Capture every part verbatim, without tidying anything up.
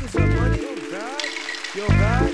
what's up, money? Yo, God. Yo, God.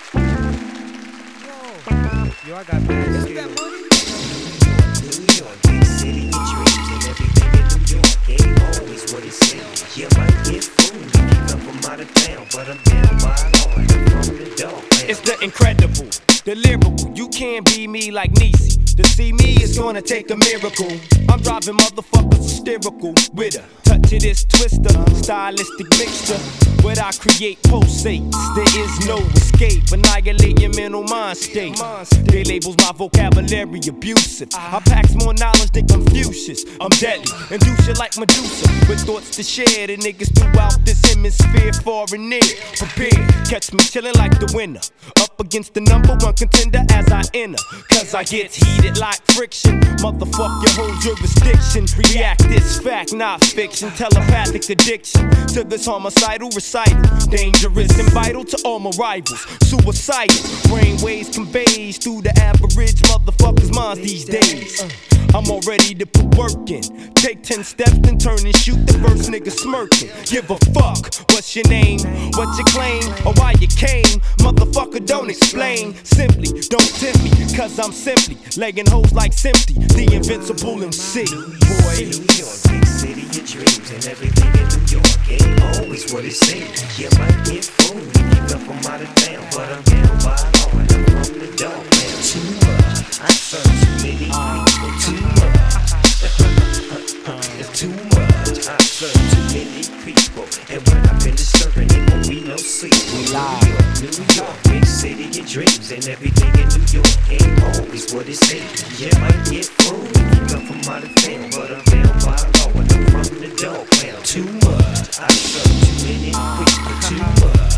Yo, yo, I got mad skills. That money? New York, big city of dreams, and everything in New York ain't always what it seems. You might get fooled if you come from out of town, but I'm down by law and I'm from the dog. It's the incredible, the lyrical. You can't be me like Niecy. To see me is gonna take a miracle. I'm driving motherfuckers hysterical with a touch of this twister, stylistic mixture. What I create pulsates, there is no escape. Annihilate your mental mind state. They labels my vocabulary abusive. I packs more knowledge than Confucius. I'm deadly and do shit like Medusa, with thoughts to share. The niggas throughout this hemisphere, far and near. Prepare, catch me chillin' like the winner, up against the number one contender as I enter. Cause I get heated like friction. Motherfuck your whole jurisdiction. React this fact, not fiction. Telepathic addiction to this homicidal recital. Dangerous and vital to all my rivals. Suicidal brainwaves conveys through the average motherfucker's minds these days. I'm all ready to put work in. Take ten steps and turn and shoot the first nigga smirking. Give a fuck, what's your name, what you claim, or why you came. Motherfucker, don't explain. Simply, don't tempt me, cause I'm simply legging hoes like Simply, the invincible M C. Boy, New York, big city of dreams, and everything in New York ain't always what it seems. You might get fooled if you come from out of town, but I'm down by law and I'm from the dog. Man, too much, I serve too many people. Too much, it's too much. I serve too many people, and when I finish serving, it won't be no sequel. New York, New York, big city of dreams, and everything in New York ain't always what it seems. You might get fooled if you come from out of town, but I'm down by law and I'm from the dog. Man, too much, I serve too many people. Too much,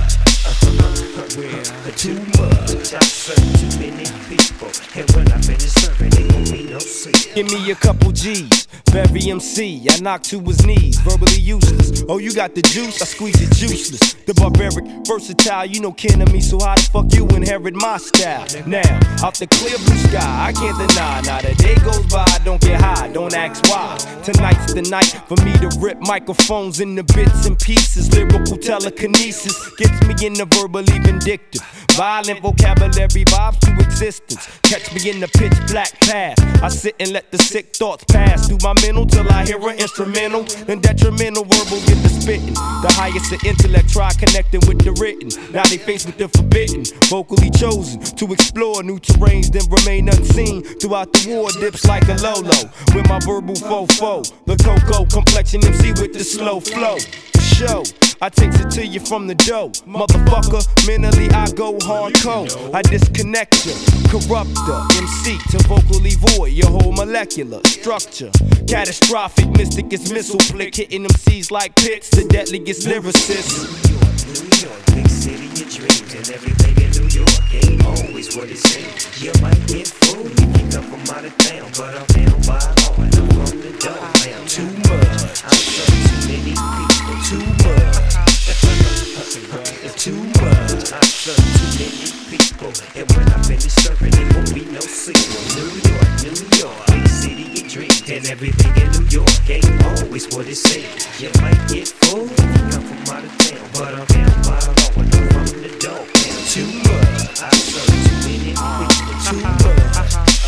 too much. I serve too many people, and when I finish serving, it won't be no sequel. give me a couple G's, very M C, I knock to his knees, verbally useless. Oh, you got the juice, I squeeze it juiceless. The barbaric, versatile, you know kin of me, so how the fuck you inherit my style? Now, out the clear blue sky, I can't deny. Now the day goes by, don't get high, don't ask why. Tonight's the night for me to rip microphones into bits and pieces. Lyrical telekinesis gets me in the verbally vindictive. Violent vocabulary vibes to existence. Catch me in the pitch black path. I sit and let the sick thoughts pass through my mental till I hear an instrumental. Then detrimental verbal get the spitting. The highest of intellect try connecting with the written. Now they faced with the forbidden. Vocally chosen to explore new terrains, then remain unseen. Throughout the war dips like a Lolo. With my verbal fofo, the cocoa complexion M C with the slow flow. Show, I takes it to you from the dough. Motherfucker, mentally I go hardcore. I disconnect you, corrupt the M C to vocally void your whole molecular structure. Catastrophic, mystic is missile flick, hitting M Cs like pits, the deadliest lyricists. New York, New York, big city of dreams, and everything in New York ain't always what it seems. You might get fooled if you come from out of town, but I'm down by law and I'm from the dog. Man, too much, I serve too many people. Too much, it's too much. I serve too many people, and when I finish serving, it won't be no sequel. New York, New York, big city of dreams, and everything in New York ain't always what it seems. You might get fooled if you come from out of town, but I'm down by law and I'm from the dog. Man, too much, I serve too many people. Too much,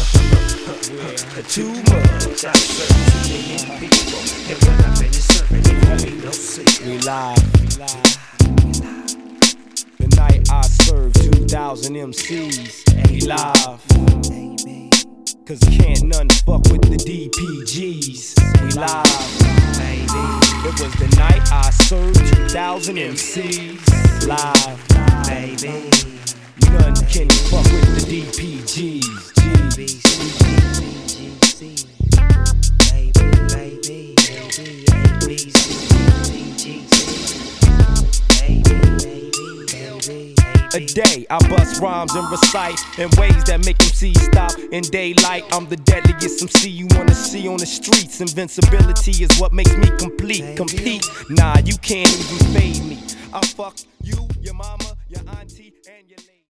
too much. I serve too many people, and when I finish serving, it won't be no sequel. We live, we live. The night I serve two thousand M Cs. We live. Cause can't none fuck with the D P Gs. We live. It was the night I served two thousand M Cs. Live. Baby, None can fuck with the D P Gs. A day I bust rhymes and recite in ways that make M Cs stop in daylight. I'm the deadliest M C you wanna see on the streets. Invincibility is what makes me complete. Compete, nah, you can't even fade me. I'll fuck you, your mama, your auntie, and your lady.